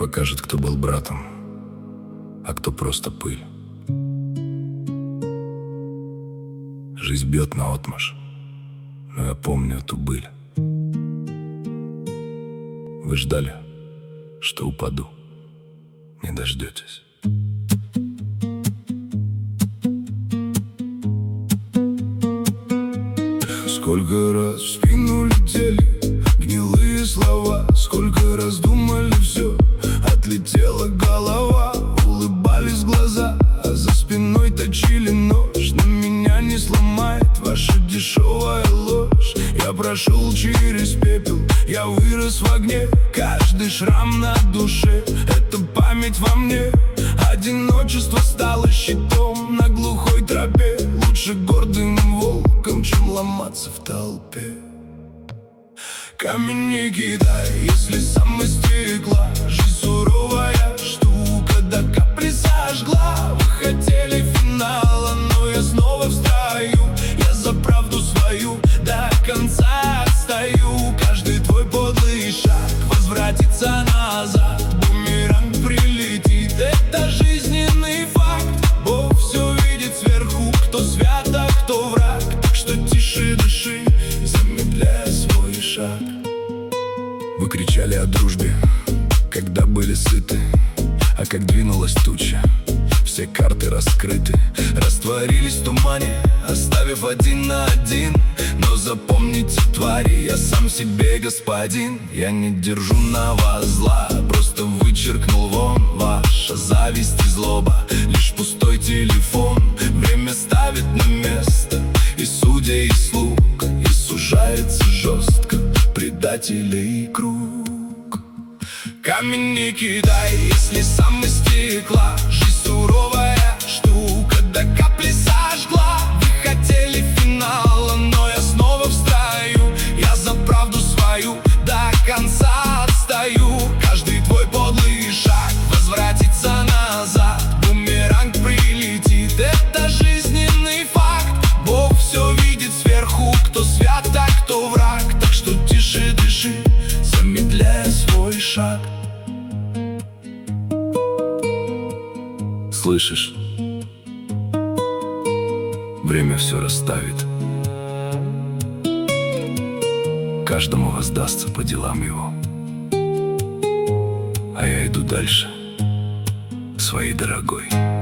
покажет, кто был братом, а кто просто пыль. Жизнь бьет наотмашь, но я помню эту быль. Вы ждали, что упаду, не дождетесь. Сколько раз в спину летели гнилые слова, сколько раз думали все, отлетела голова. Улыбались глаза, а за спиной точили нож. Но меня не сломает ваша дешевая ложь. Я прошел через пепел, я вырос в огне. Каждый шрам на душе — это память во мне. Одиночество стало щитом на глухой тропе. Лучше гордым волком, чем ломаться в толпе. Камень не кидай, если сам из стекла. Жизнь суровая штука, до капли сожгла. Вы хотели финала, но я снова в строю. Я за правду свою до конца отстаю. Каждый твой подлый шаг возвратится назад. Бумеранг прилетит, это жизненный факт. Бог все видит сверху, кто свят, а кто враг. Так что тише дыши, замедляя свой шаг. Вы кричали о дружбе, когда были сыты, а как двинулась туча, все карты раскрыты. Растворились в тумане, оставив один на один. Но запомните, твари, я сам себе господин. Я не держу на вас зла, просто вычеркнул вон. Ваша зависть и злоба — лишь пустой телефон. Время ставит на место и судья, и слуг, и сужается жестко предателей круг. Камень не кидай, если сам из стекла. Жизнь суровая штука, до капли сожгла. Вы хотели финала, но я снова в строю. Я за правду свою до конца отстаю. Каждый твой подлый шаг возвратится назад. Бумеранг прилетит, это жизненный факт. Бог все видит сверху, кто свят, а кто враг. Так что тише дыши, замедляя свой шаг. Слышишь? Время все расставит. Каждому воздастся по делам его. А я иду дальше, своей дорогой.